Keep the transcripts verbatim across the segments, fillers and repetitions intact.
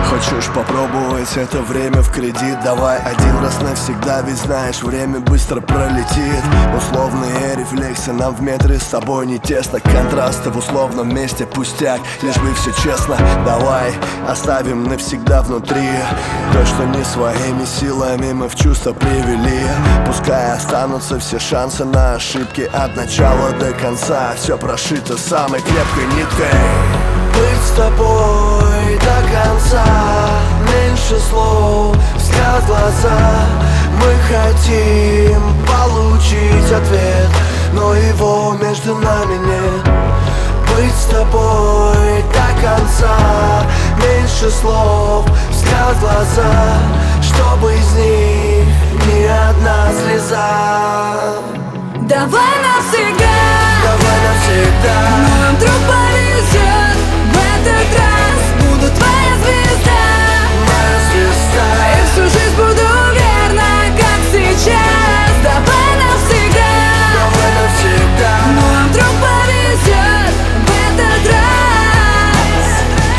Хочешь попробовать это время в кредит? Давай один раз навсегда, ведь знаешь, время быстро пролетит. Условные рефлексы нам в метре с тобой не тесно. Контрасты в условном месте пустяк, лишь бы все честно. Давай оставим навсегда внутри то, что не своими силами мы в чувство привели. Пускай останутся все шансы на ошибки от начала до конца. Все прошито самой крепкой ниткой. Быть с тобой до конца, меньше слов, взгляд в глаза. Мы хотим получить ответ, но его между нами нет. Быть с тобой до конца, меньше слов, взгляд в глаза, чтобы из них ни одна слеза. Давай навсегда, давай навсегда, но нам вдруг повезет. В этот раз буду твоя звезда, моя звезда. и всю жизнь буду верна, как сейчас. Давай навсегда, давай навсегда, но нам вдруг повезет. В этот раз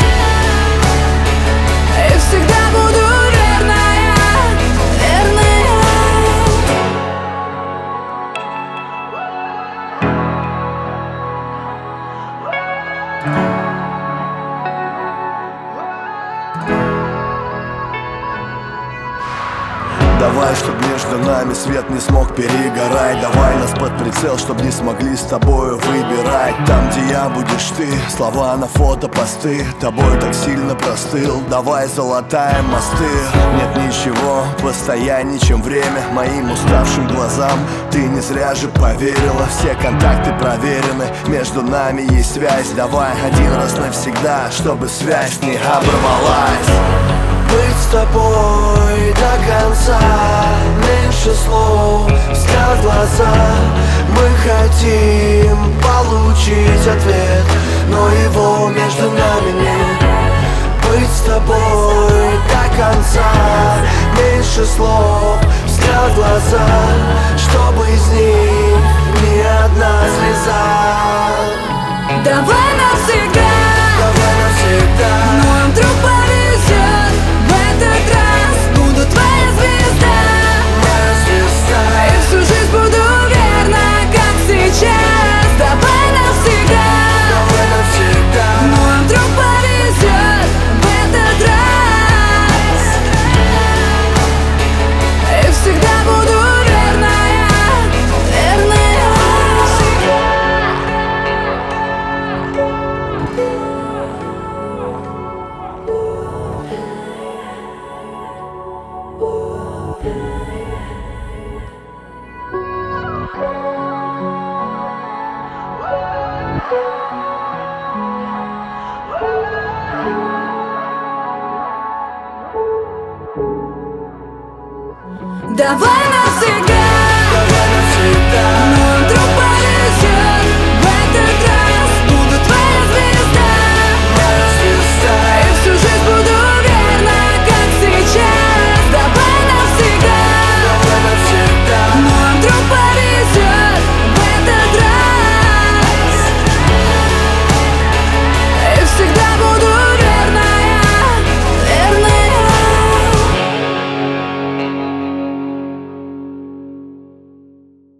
и всегда буду верная, верная. Давай, чтоб между нами свет не смог перегорать. Давай нас под прицел, чтоб не смогли с тобою выбирать. Там, где я, будешь ты, слова на фото, посты. Тобой так сильно простыл, давай залатаем мосты. Нет ничего постояннее, чем время моим уставшим глазам. Ты не зря же поверила, все контакты проверены. Между нами есть связь, давай один раз навсегда, чтобы связь не оборвалась. Быть с тобой до конца, меньше слов, взгляд в глаза. Мы хотим получить ответ, но его между нами нет. Быть с тобой до конца, меньше слов, взгляд в глаза, чтобы из них ни одна слеза. Давай навсегда, давай навсегда, но нам вдруг повезет. В этот раз буду твоя звезда, моя звезда. и всю жизнь буду верна, как сейчас. Давай навсегда, давай навсегда, но нам вдруг повезет. В этот раз и всегда буду верная, верная. давай Давай навсегда, навсегда.